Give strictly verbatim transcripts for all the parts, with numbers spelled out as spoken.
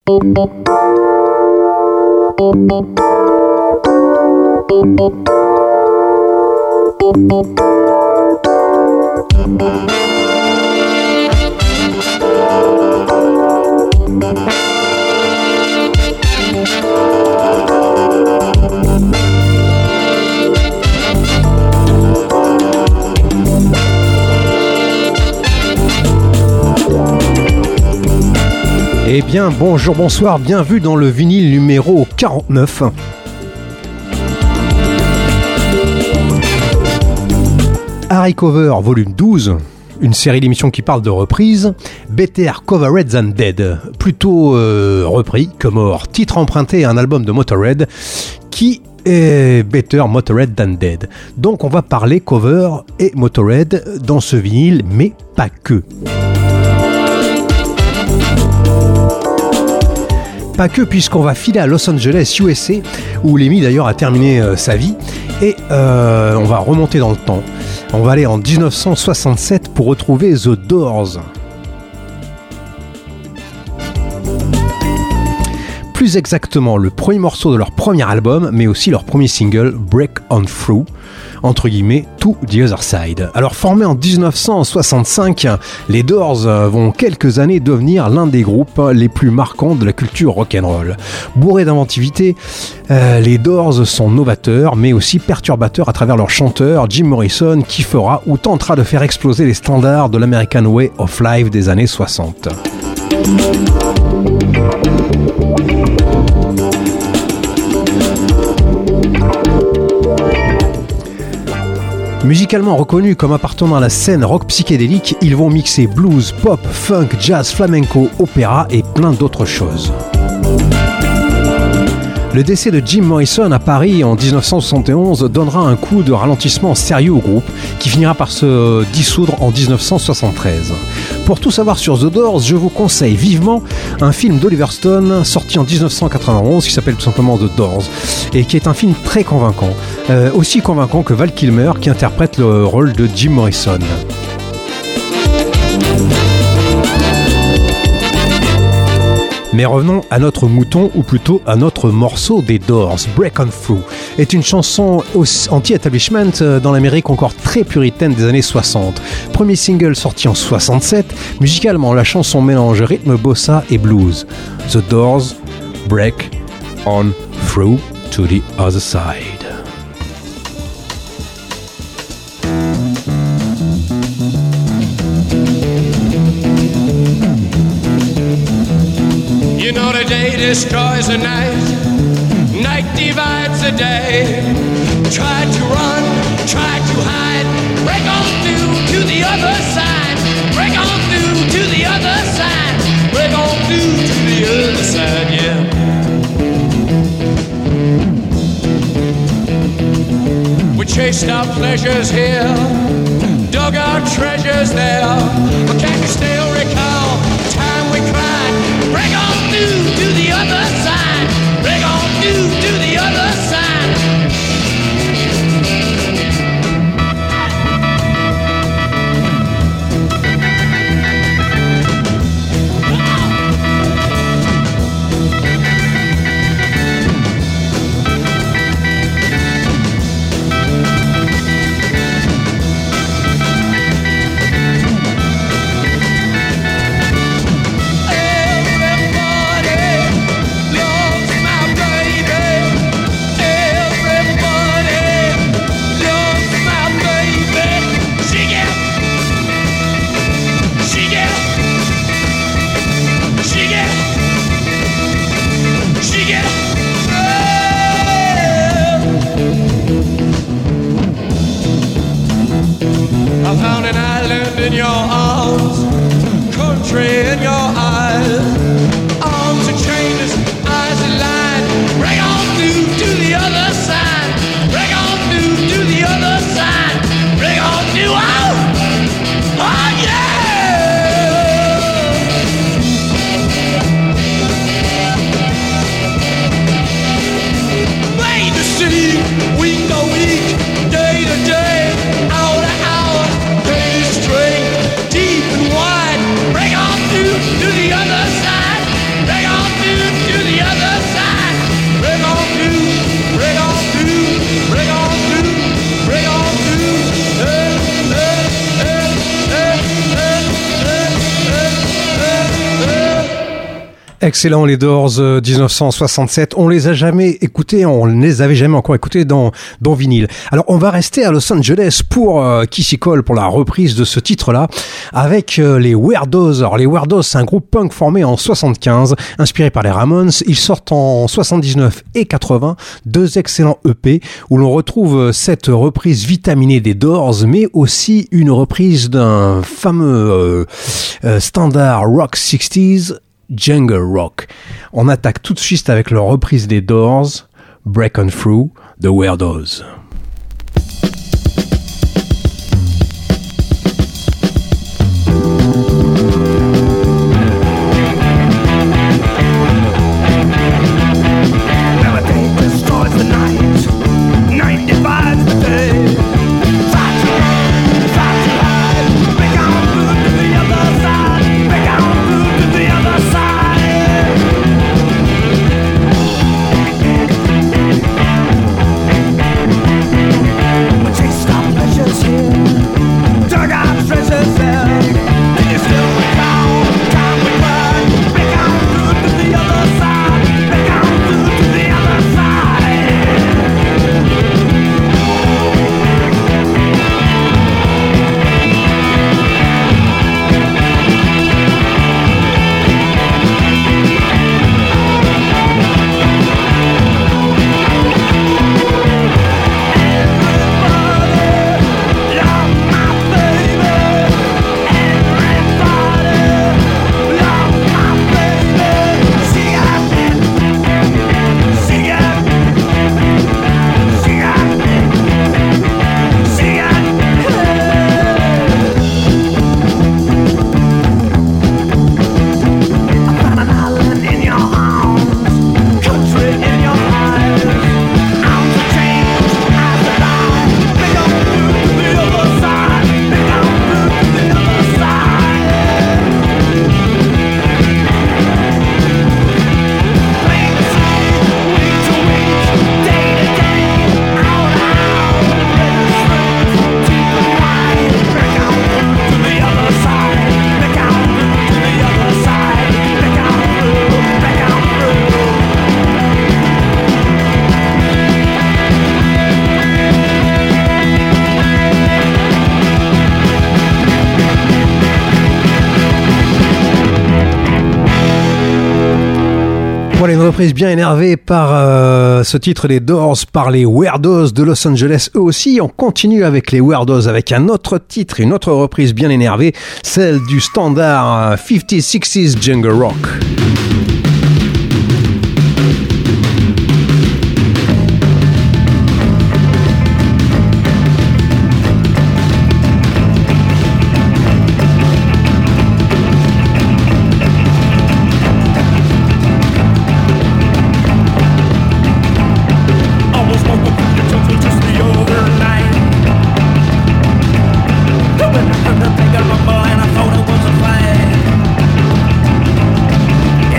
Eh bien, bonjour, bonsoir, bienvenue dans le vinyle numéro quarante-neuf. Harry Cover, volume douze, une série d'émissions qui parle de reprises. Better Covered Than Dead, plutôt euh, repris que mort. Titre emprunté à un album de Motörhead qui est Better Motörhead Than Dead. Donc on va parler cover et Motörhead dans ce vinyle, mais pas que. Pas que, puisqu'on va filer à Los Angeles, U S A, où Lemmy d'ailleurs a terminé euh, sa vie, et euh, on va remonter dans le temps. On va aller en dix-neuf cent soixante-sept pour retrouver The Doors. Plus exactement, le premier morceau de leur premier album, mais aussi leur premier single, Break On Through, entre guillemets, To The Other Side. Alors formés en dix-neuf cent soixante-cinq, les Doors vont quelques années devenir l'un des groupes les plus marquants de la culture rock'n'roll. Bourrés d'inventivité, euh, les Doors sont novateurs, mais aussi perturbateurs à travers leur chanteur, Jim Morrison, qui fera ou tentera de faire exploser les standards de l'American Way of Life des années soixante. Musicalement reconnus comme appartenant à la scène rock psychédélique, ils vont mixer blues, pop, funk, jazz, flamenco, opéra et plein d'autres choses. Le décès de Jim Morrison à Paris en dix-neuf cent soixante et onze donnera un coup de ralentissement sérieux au groupe qui finira par se dissoudre en dix-neuf cent soixante-treize. Pour tout savoir sur The Doors, je vous conseille vivement un film d'Oliver Stone sorti en dix-neuf cent quatre-vingt-onze qui s'appelle tout simplement The Doors et qui est un film très convaincant, euh, aussi convaincant que Val Kilmer qui interprète le rôle de Jim Morrison. Mais revenons à notre mouton, ou plutôt à notre morceau des Doors. Break On Through est une chanson anti-establishment dans l'Amérique encore très puritaine des années soixante. Premier single sorti en soixante-sept, musicalement la chanson mélange rythme bossa et blues. The Doors, Break On Through to the Other Side. You know the day destroys the night, night divides the day. Try to run, try to hide, break on through to the other side, break on through to the other side, break on through to the other side, yeah. We chased our pleasures here, dug our treasures there, but can you still recall the time we cried? Break on through to the other side, break on through to the other side. I found an island in your arms, country in your eyes. Arms are chainless, eyes are lined. Break on through to the other side. Break on through to the other side. Break on through, oh, oh yeah! Made to see, week to week, day to day, hour to hour, day to straight. Excellent, les Doors, euh, dix-neuf cent soixante-sept. On les a jamais écoutés, on ne les avait jamais encore écoutés dans, dans vinyle. Alors, on va rester à Los Angeles pour euh, qui s'y colle pour la reprise de ce titre-là avec euh, les Weirdos. Alors, les Weirdos, c'est un groupe punk formé en soixante-quinze, inspiré par les Ramones. Ils sortent en soixante-dix-neuf et quatre-vingts deux excellents E P où l'on retrouve cette reprise vitaminée des Doors, mais aussi une reprise d'un fameux euh, euh, standard rock sixties, Jungle Rock. On attaque tout de suite avec leur reprise des Doors, Break On Through, The Weirdos. Voilà une reprise bien énervée par euh, ce titre des Doors par les Weirdos de Los Angeles. Eux aussi, on continue avec les Weirdos avec un autre titre, une autre reprise bien énervée, celle du standard cinquante sixties Jungle Rock. And I thought it was a flag.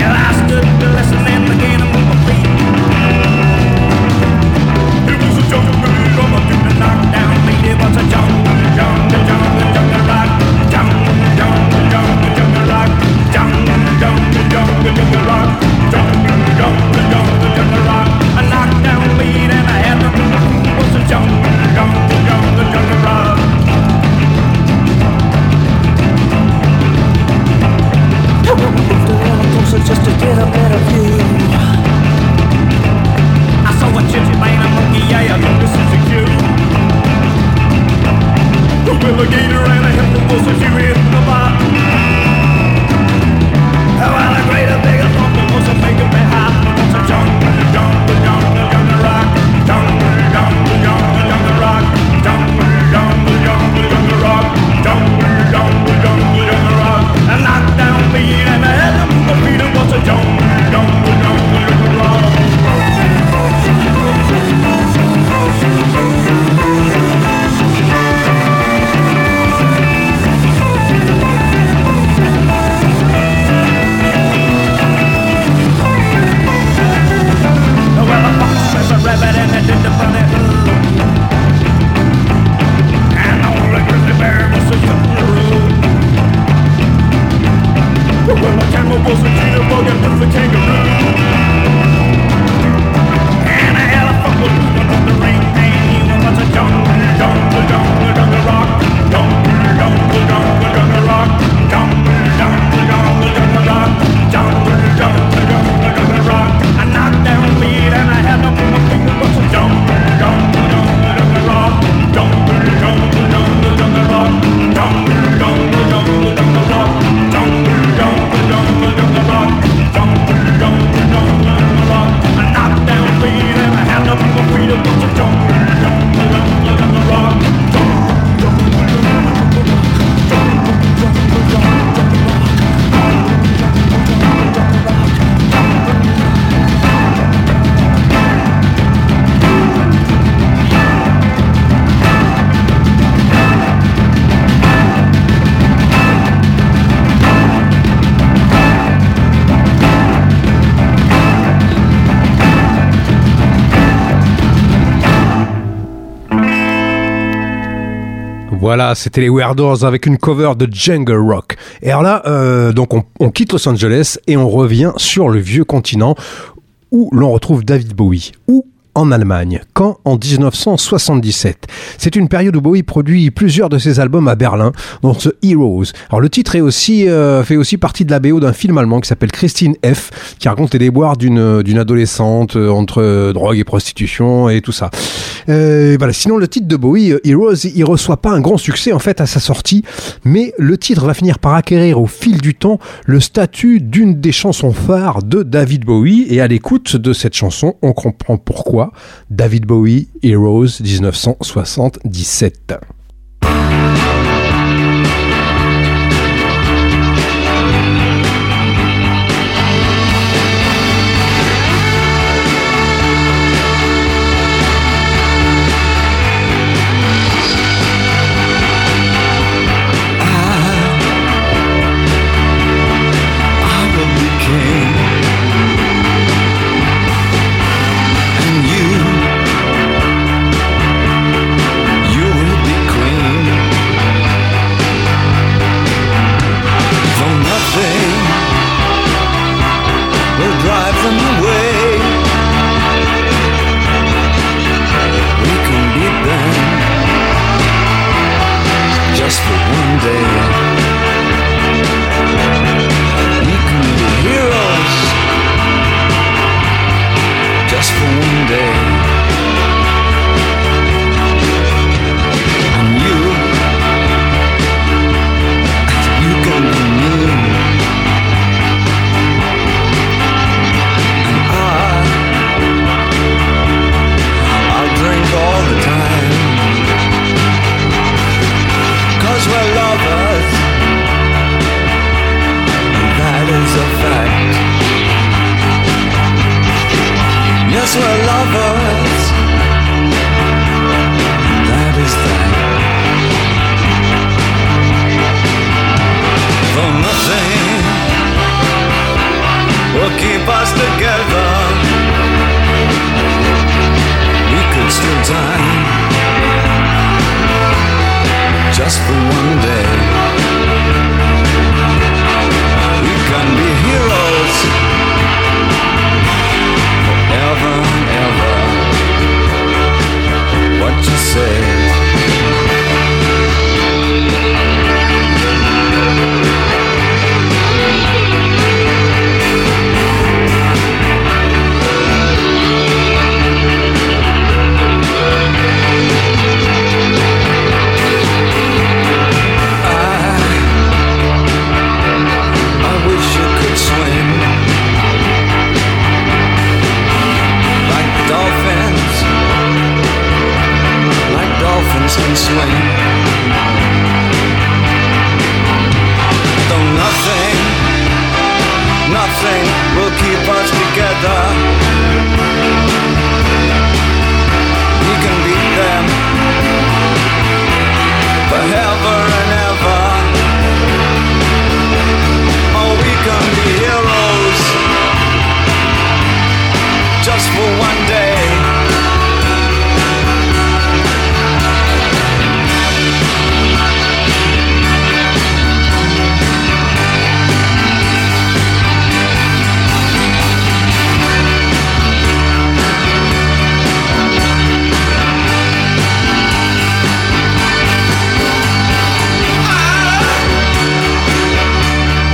Voilà, c'était les Weirdos avec une cover de Jungle Rock. Et alors là, euh, donc on, on quitte Los Angeles et on revient sur le vieux continent où l'on retrouve David Bowie. Où en Allemagne, quand en dix-neuf cent soixante-dix-sept. C'est une période où Bowie produit plusieurs de ses albums à Berlin, dont The Heroes. Alors le titre est aussi, euh, fait aussi partie de la B O d'un film allemand qui s'appelle Christine F, qui raconte les déboires d'une, d'une adolescente euh, entre euh, drogue et prostitution et tout ça. Euh, voilà. Sinon, le titre de Bowie, Heroes, il reçoit pas un grand succès en fait à sa sortie, mais le titre va finir par acquérir au fil du temps le statut d'une des chansons phares de David Bowie, et à l'écoute de cette chanson, on comprend pourquoi. David Bowie, Heroes, dix-neuf cent soixante-dix-sept.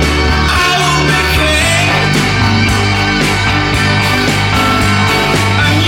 I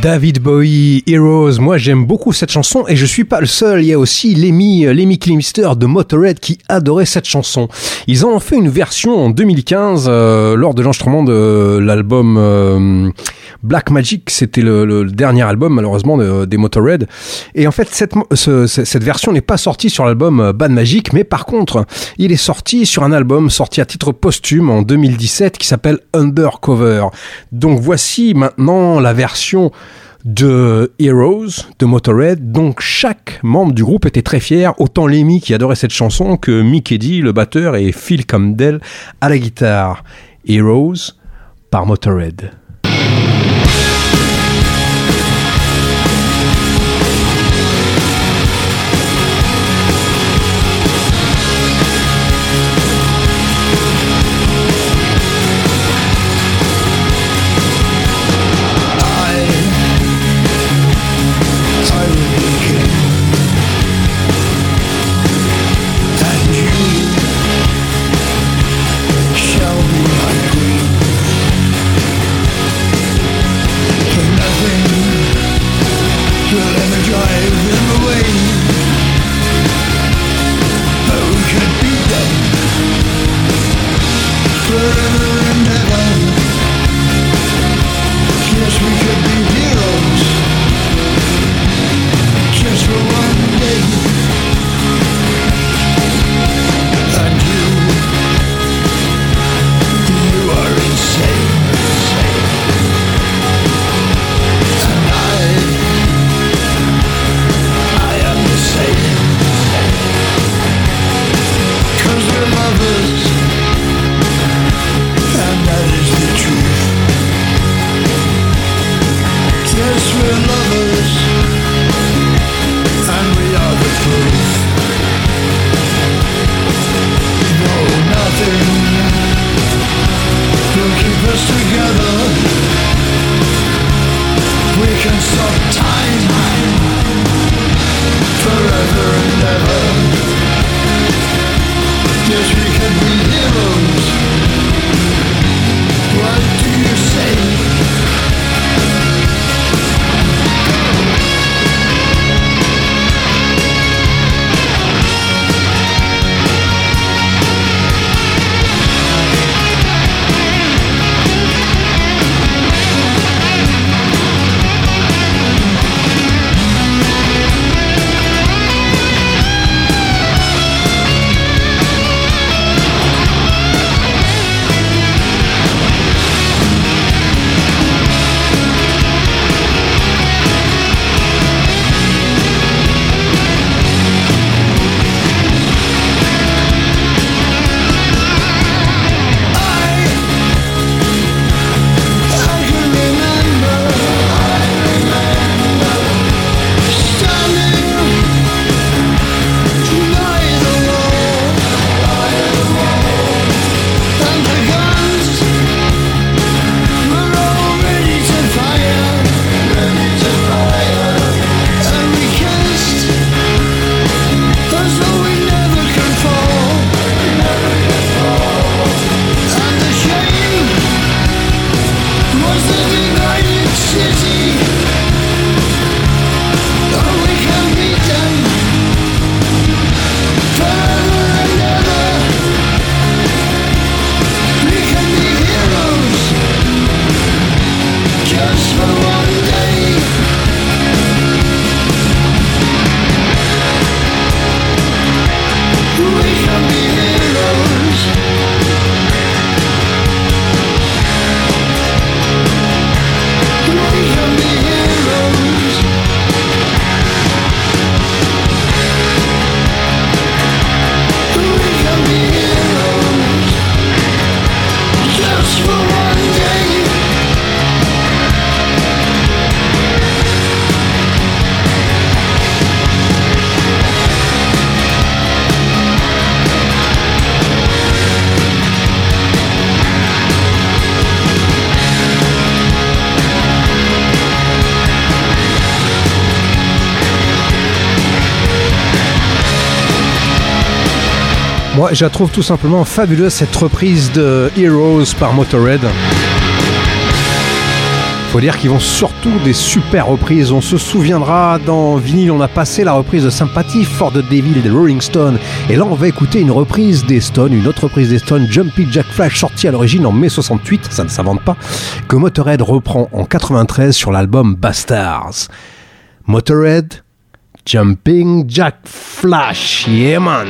David Bowie, Heroes. Moi, j'aime beaucoup cette chanson et je suis pas le seul. Il y a aussi Lemmy, Lemmy Kilmister de Motorhead qui adorait cette chanson. Ils en ont fait une version en deux mille quinze euh, lors de l'enregistrement de l'album euh, Black Magic. C'était le, le dernier album, malheureusement, de, des Motorhead. Et en fait, cette, ce, cette version n'est pas sortie sur l'album Bad Magic, mais par contre, il est sorti sur un album sorti à titre posthume en deux mille dix-sept qui s'appelle Undercover. Donc voici maintenant la version de Heroes de Motorhead. Donc chaque membre du groupe était très fier, autant Lemmy qui adorait cette chanson que Mick Eddy le batteur et Phil Campbell à la guitare. Heroes par Motorhead. Moi, je la trouve tout simplement fabuleuse, cette reprise de Heroes par Motorhead. Faut dire qu'ils vont surtout des super reprises. On se souviendra, dans Vinyle, on a passé la reprise de Sympathy for the Devil des Rolling Stones. Et là, on va écouter une reprise des Stones, une autre reprise des Stones, Jumping Jack Flash, sortie à l'origine en mai soixante-huit, ça ne s'invente pas, que Motorhead reprend en quatre-vingt-treize sur l'album Bastards. Motorhead, Jumping Jack Flash, yeah man!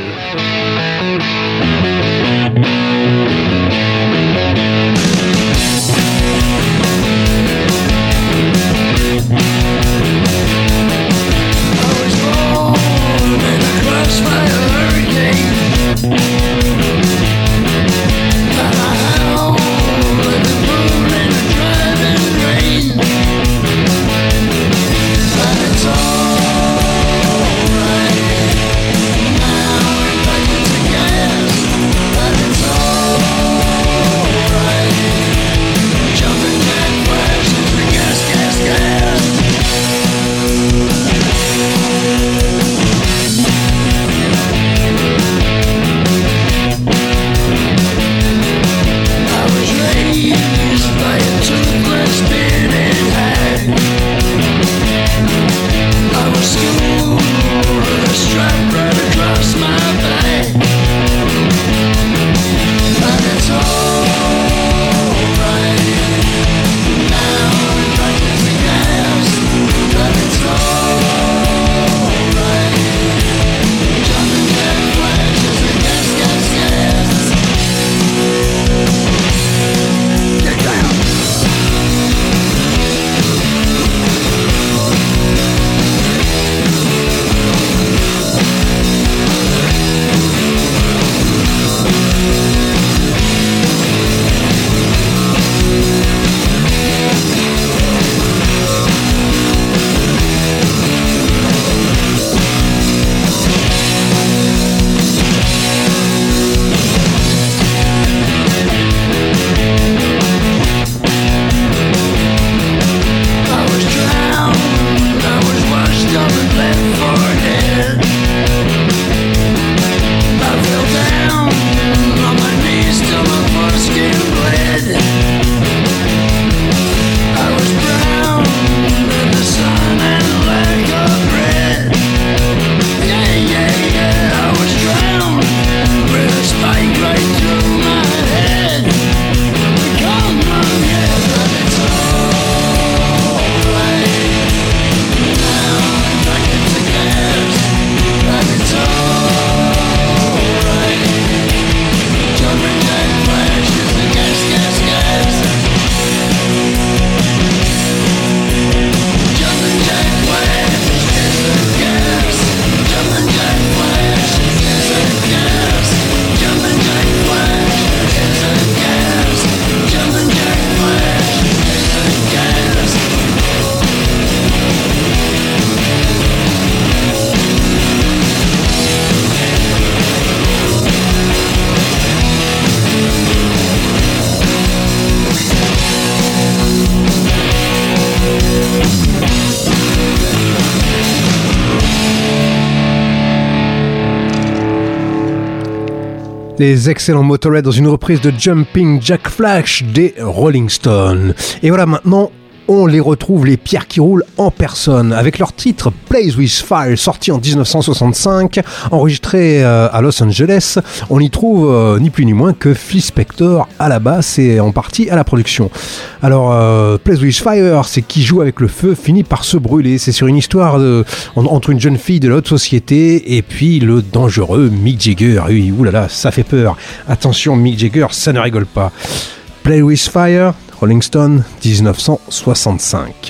Les excellents Motorhead dans une reprise de Jumping Jack Flash des Rolling Stones. Et voilà, maintenant, on les retrouve, les pierres qui roulent en personne, avec leur titre Plays with Fire, sorti en dix-neuf cent soixante-cinq, enregistré euh, à Los Angeles. On y trouve euh, ni plus ni moins que Phil Spector à la basse et en partie à la production. Alors, euh, Plays with Fire, c'est qui joue avec le feu finit par se brûler. C'est sur une histoire de, en, entre une jeune fille de la haute société et puis le dangereux Mick Jagger. Oui, oulala, ça fait peur. Attention, Mick Jagger, ça ne rigole pas. Play with Fire, Rolling Stone, dix-neuf cent soixante-cinq.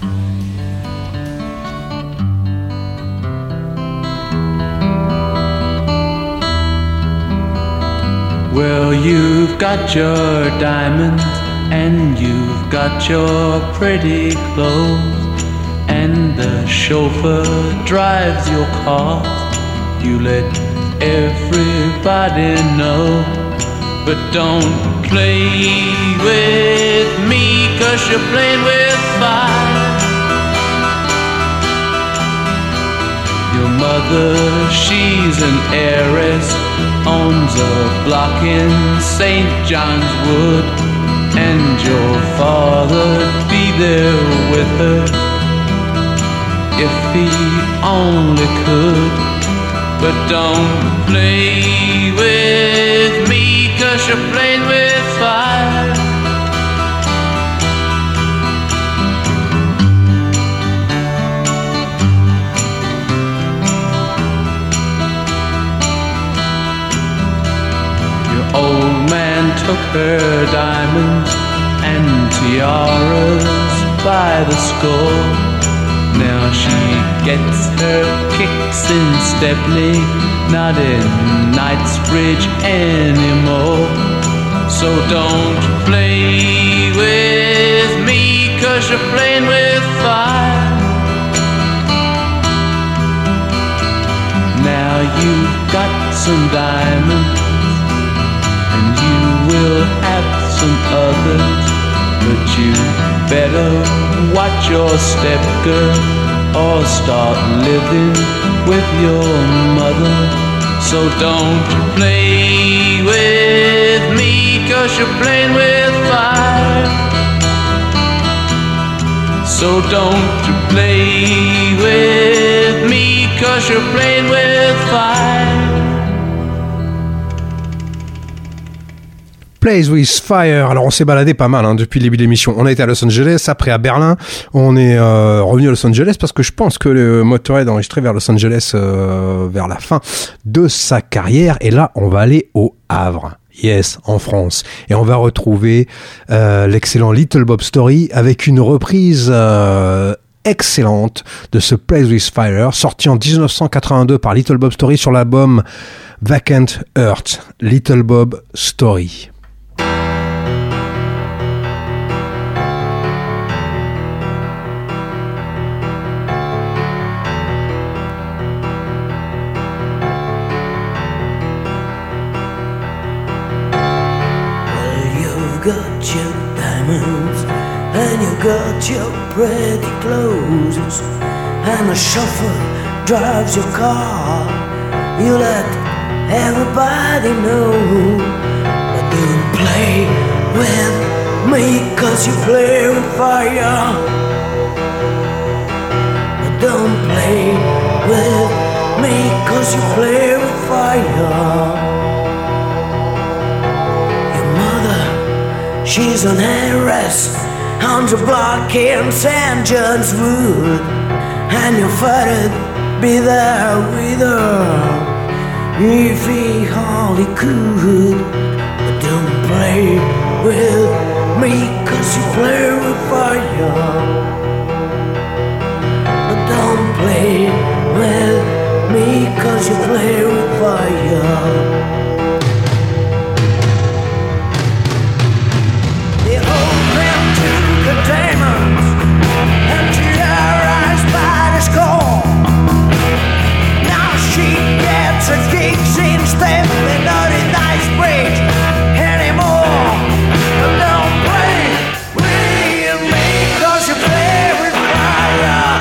Well, you've got your diamonds and you've got your pretty clothes, and the chauffeur drives your car. You let everybody know, but don't play with me, 'cause you're playing with fire. Your mother, she's an heiress, owns a block in Saint John's Wood, and your father, be there with her if he only could. But don't play with me, 'cause you're playing with fire. Your old man took her diamonds and tiaras by the score. Now she gets her kicks in Stepney, not in Knightsbridge anymore. So don't play with me, 'cause you're playing with fire. Now you've got some diamonds and you will have some others, but you better watch your step, girl, or start living with your mother. So don't play with me, 'cause you're playing with fire. So don't play with me, 'cause you're playing with fire. Plays with Fire. Alors on s'est baladé pas mal hein, depuis le début de l'émission. On a été à Los Angeles, après à Berlin. On est euh, revenu à Los Angeles parce que je pense que le Motorhead a enregistré vers Los Angeles euh, vers la fin de sa carrière. Et là, on va aller au Havre. Yes, en France. Et on va retrouver euh, l'excellent Little Bob Story avec une reprise euh, excellente de ce Plays with Fire, sorti en dix-neuf cent quatre-vingt-deux par Little Bob Story sur l'album Vacant Heart. Little Bob Story. Got your diamonds and you got your pretty clothes, and the chauffeur drives your car. You let everybody know, but don't play with me, 'cause you play with fire. But don't play with me, 'cause you play with fire. She's an heiress on the block in Saint John's Wood, and your father'd be there with her if he only could. But don't play with me, 'cause you play with fire. But don't play with me, 'cause you play with fire. Diamonds and terrorized by the score. Now she gets her gigs instead, and not in Knightsbridge anymore. But don't play with me, 'cause you play with fire.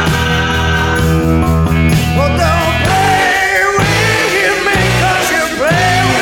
Well, don't play with me, 'cause you play with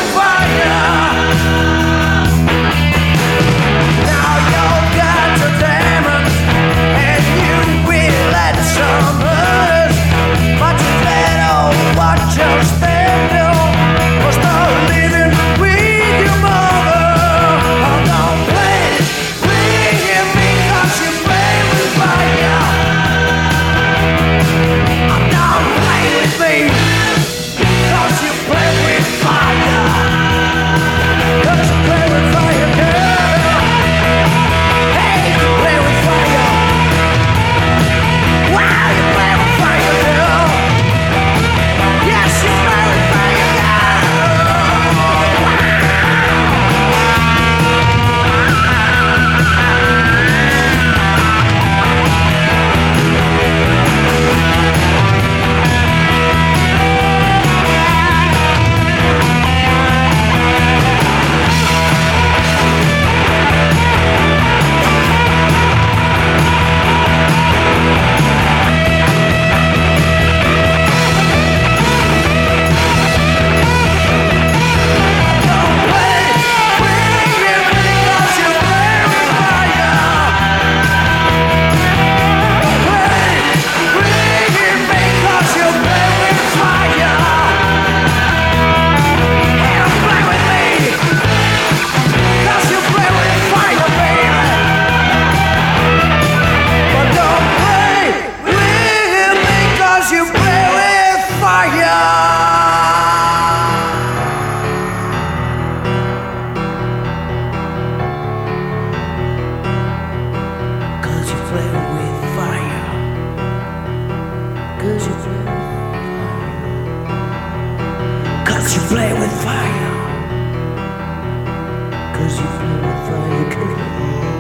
you feel the fire cooking.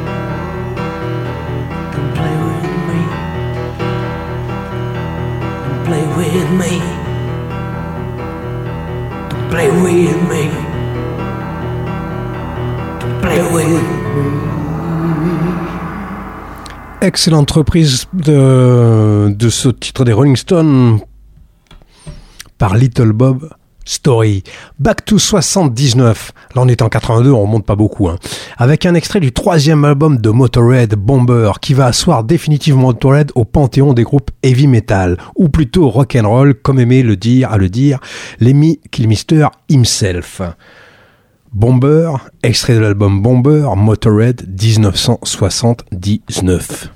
Come play with me. Come play with me. Come play with me. Come play with me. Excellente reprise de, de ce titre des Rolling Stones par Little Bob Story. Back to soixante-dix-neuf. Là, on est en quatre-vingt-deux, on remonte pas beaucoup. Hein. Avec un extrait du troisième album de Motorhead, Bomber, qui va asseoir définitivement Motorhead au panthéon des groupes heavy metal, ou plutôt rock'n'roll, comme aimait le dire, à le dire, Lemmy Kilmister himself. Bomber, extrait de l'album Bomber, Motorhead, dix-neuf cent soixante-dix-neuf.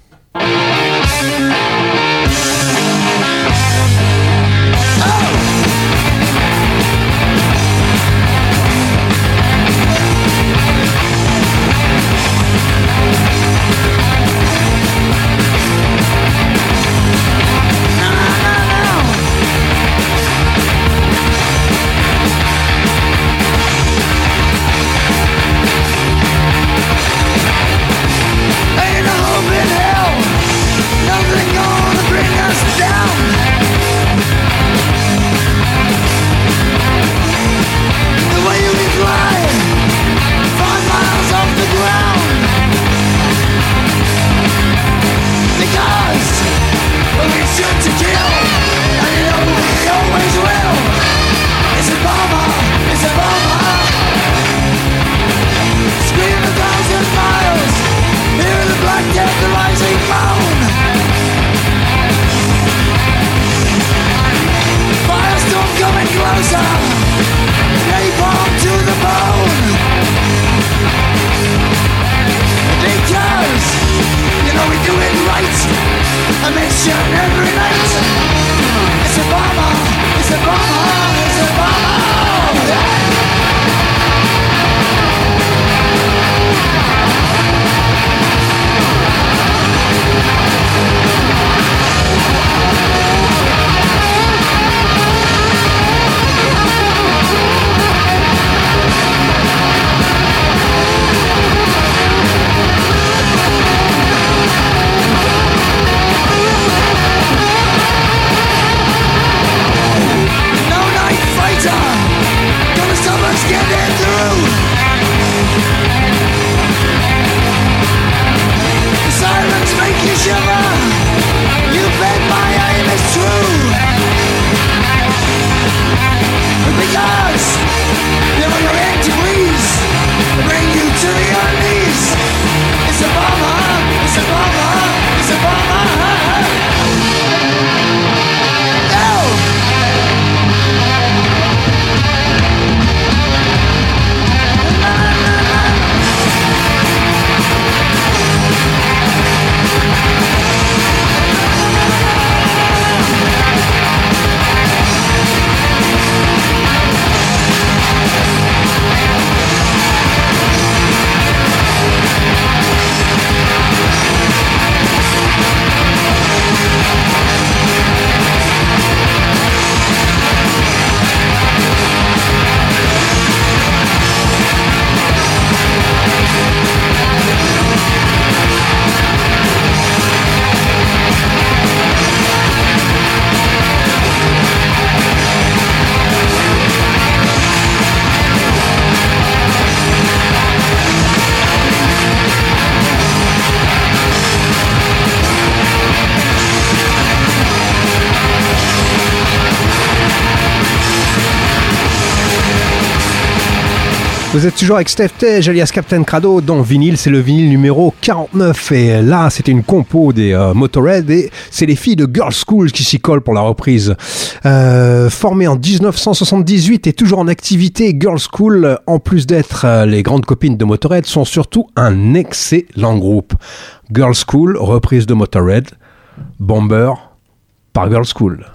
Vous êtes toujours avec Steph Tej, alias Captain Crado, dans Vinyle, c'est le vinyle numéro quarante-neuf. Et là, c'était une compo des euh, Motorhead et c'est les filles de Girls School qui s'y collent pour la reprise. Euh, formées en dix-neuf cent soixante-dix-huit et toujours en activité, Girls School, en plus d'être euh, les grandes copines de Motorhead, sont surtout un excellent groupe. Girls School, reprise de Motorhead, Bomber par Girls School.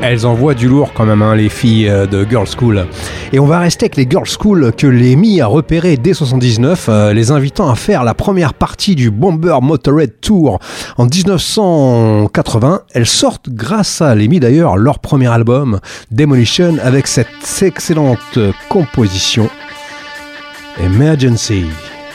Elles envoient du lourd quand même, hein, les filles de Girls School. Et on va rester avec les Girls School que Lemmy a repéré dès soixante-dix-neuf, euh, les invitant à faire la première partie du Bomber Motorhead Tour en dix-neuf cent quatre-vingts. Elles sortent grâce à Lemmy d'ailleurs leur premier album Demolition avec cette excellente composition Emergency.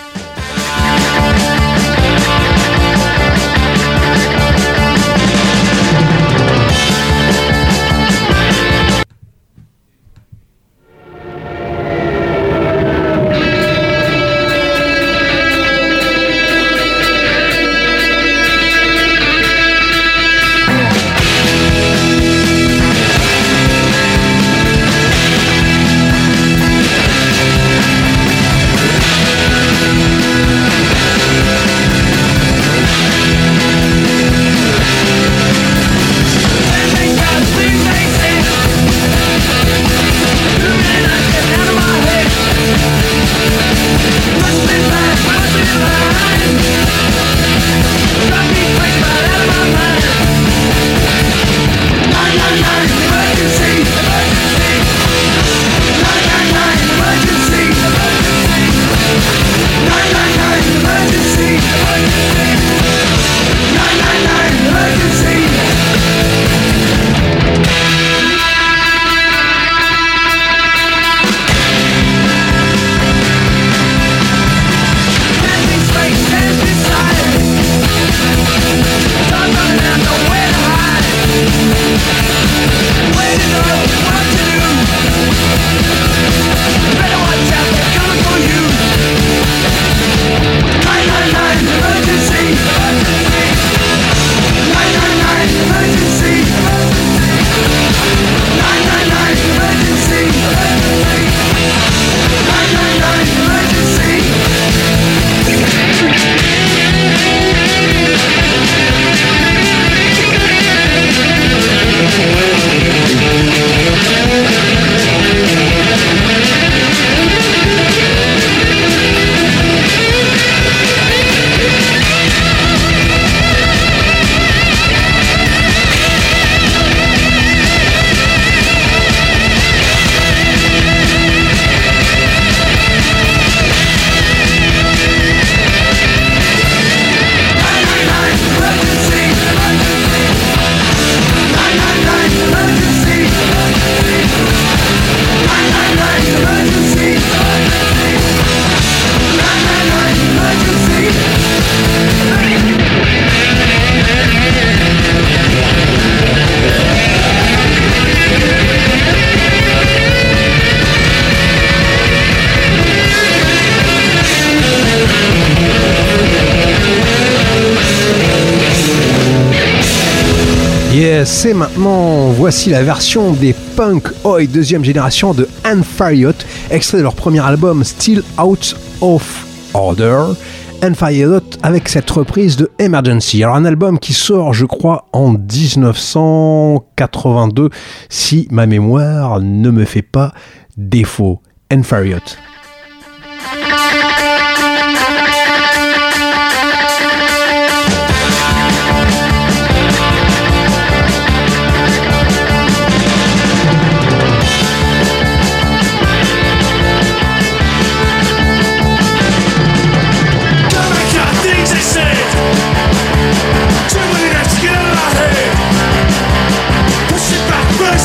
C'est maintenant, voici la version des Punk Oi deuxième génération de Anne Fariot, extrait de leur premier album Still Out of Order. Anne Fariot avec cette reprise de Emergency. Alors un album qui sort, je crois, en dix-neuf cent quatre-vingt-deux, si ma mémoire ne me fait pas défaut. Anne Fariot.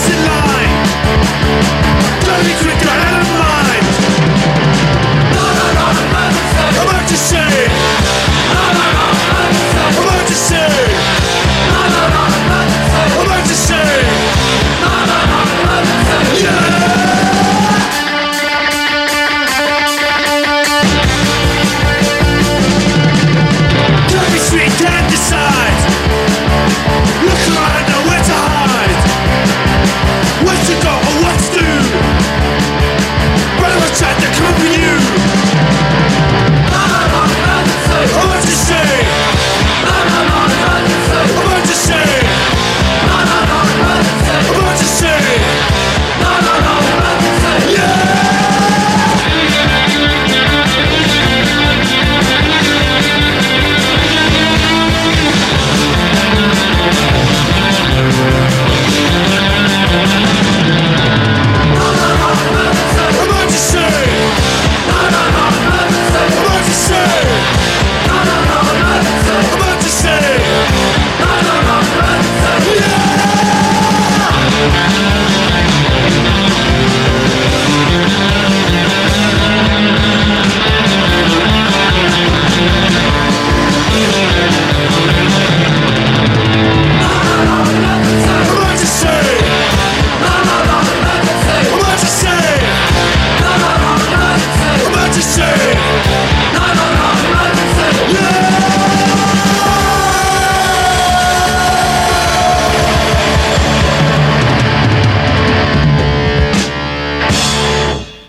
Quick, out of mind.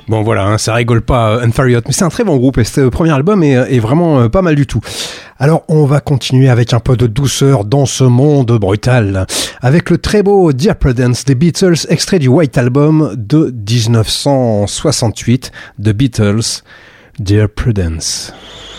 Bon voilà, hein, ça rigole pas, Unfariot, mais c'est un très bon groupe et ce premier album est, est vraiment euh, pas mal du tout. Alors on va continuer avec un peu de douceur dans ce monde brutal, avec le très beau Dear Prudence des Beatles, extrait du White Album de dix-neuf cent soixante-huit, The Beatles, Dear Prudence.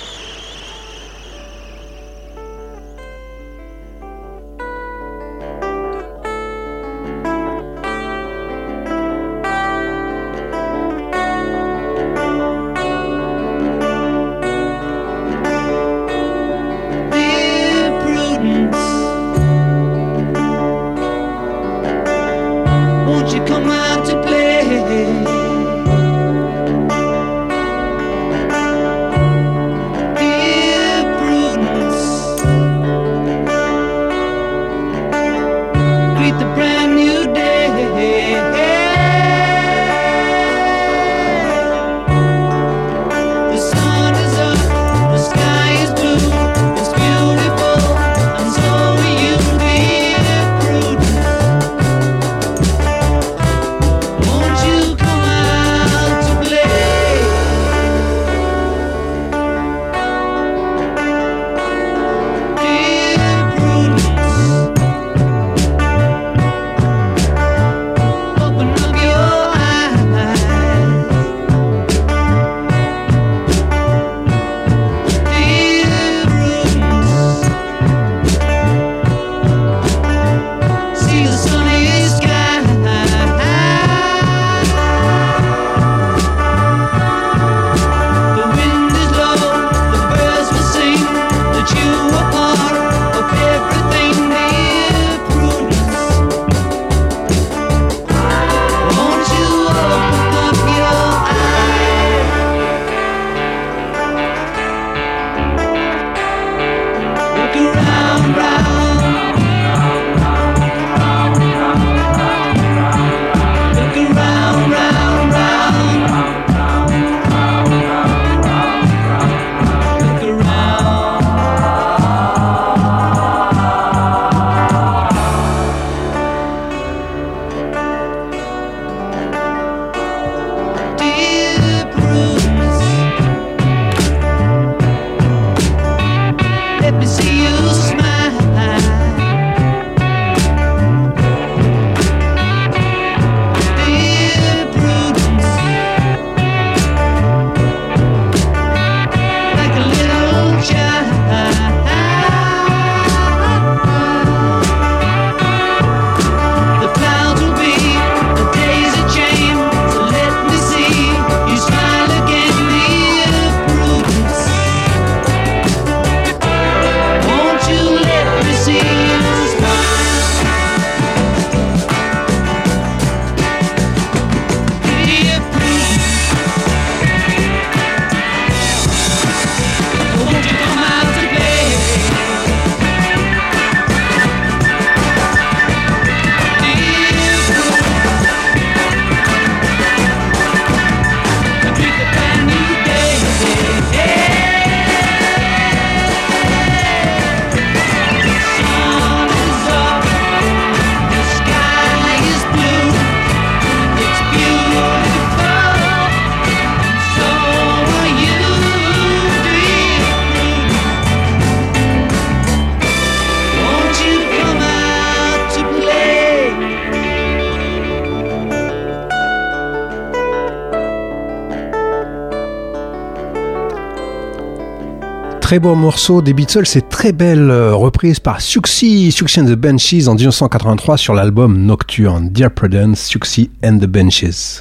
Très beau morceau des Beatles, c'est très belle reprise par Siouxsie, Siouxsie and the Benches en dix-neuf cent quatre-vingt-trois sur l'album Nocturne, Dear Prudence, Siouxsie and the Benches.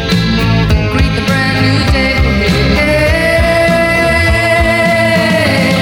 Greet the brand new day.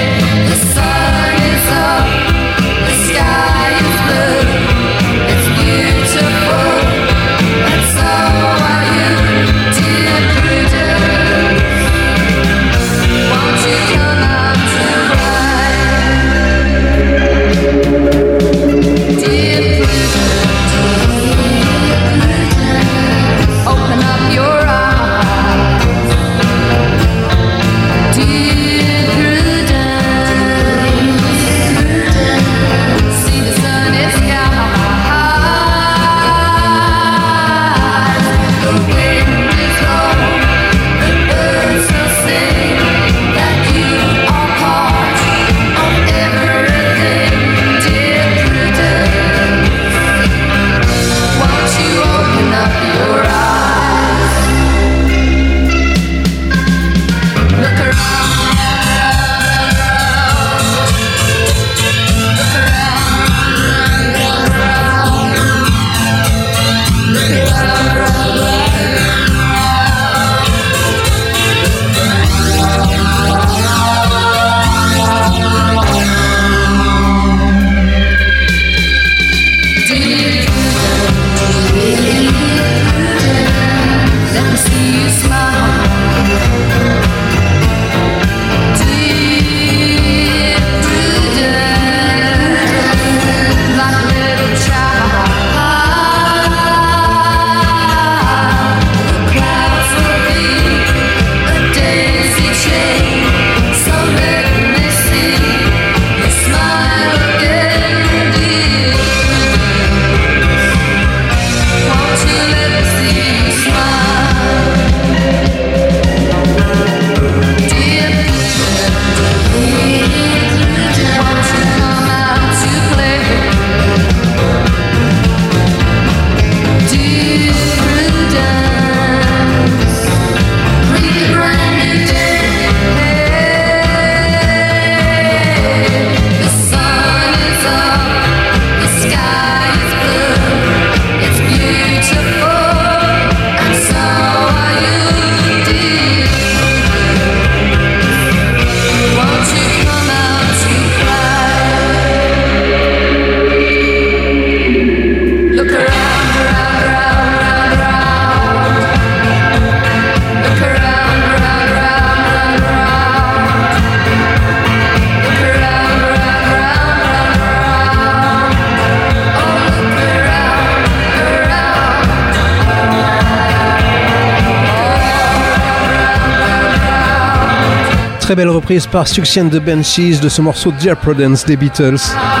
Très belle reprise par Siouxsie and the Banshees de ce morceau Dear Prudence des Beatles.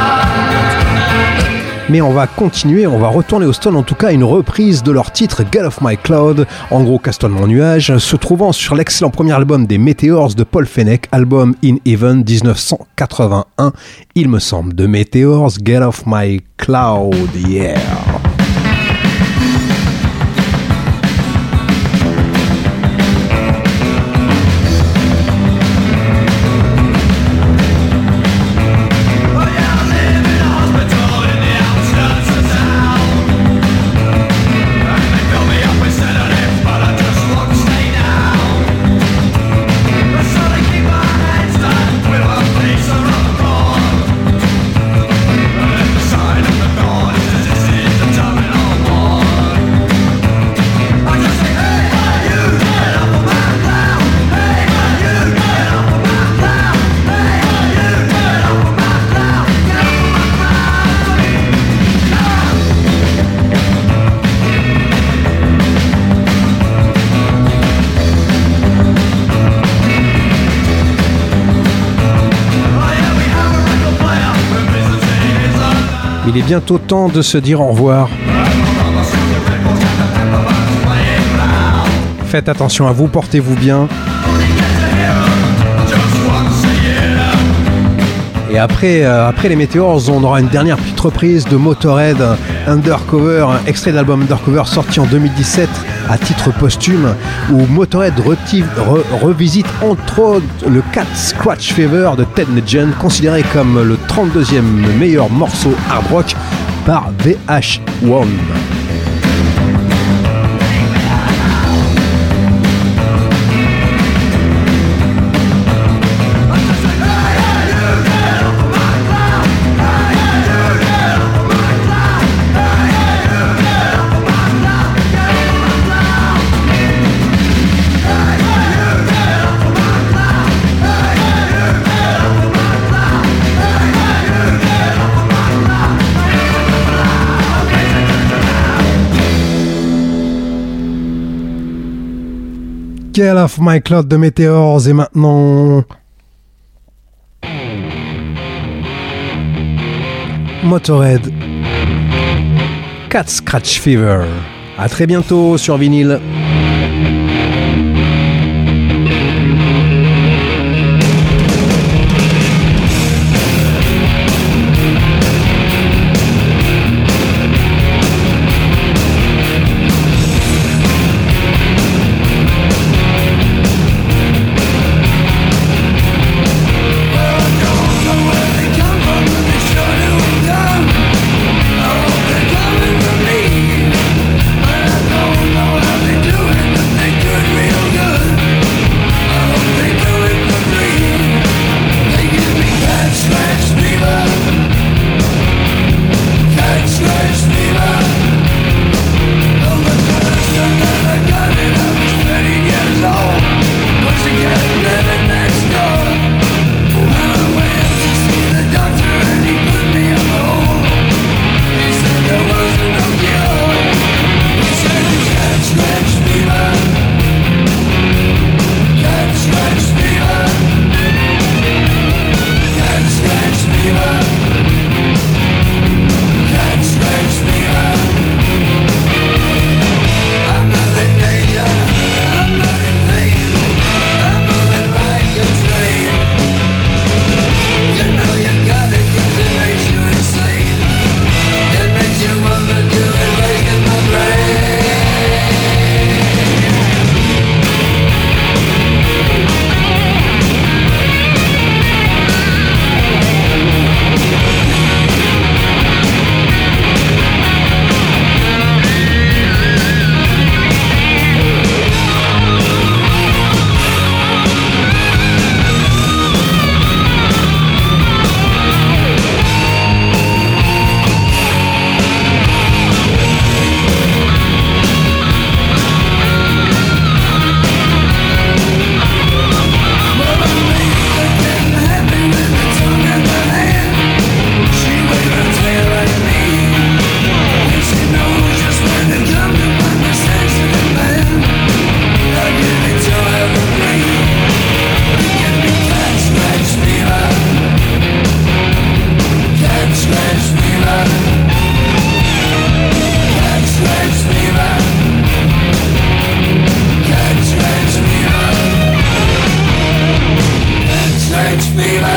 Mais on va continuer, on va retourner aux Stones, en tout cas une reprise de leur titre Get Off My Cloud, en gros casse-toi de mon nuage, se trouvant sur l'excellent premier album des Meteors de Paul Fenech, album In Heaven dix-neuf cent quatre-vingt-un, il me semble, de Meteors, Get Off My Cloud, yeah. Il est bientôt temps de se dire au revoir. Faites attention à vous, portez-vous bien. Et après, euh, après les Meteors, on aura une dernière petite reprise de Motorhead, Undercover, un extrait d'album Undercover sorti en deux mille dix-sept à titre posthume, où Motorhead retive, re, revisite entre autres le Cat Scratch Fever de Ted Nugent, considéré comme le trente-deuxième meilleur morceau hard rock par V H un. Get Off My Cloud de Meteors et maintenant Motorhead, Cat Scratch Fever. À très bientôt sur vinyle. They do Fever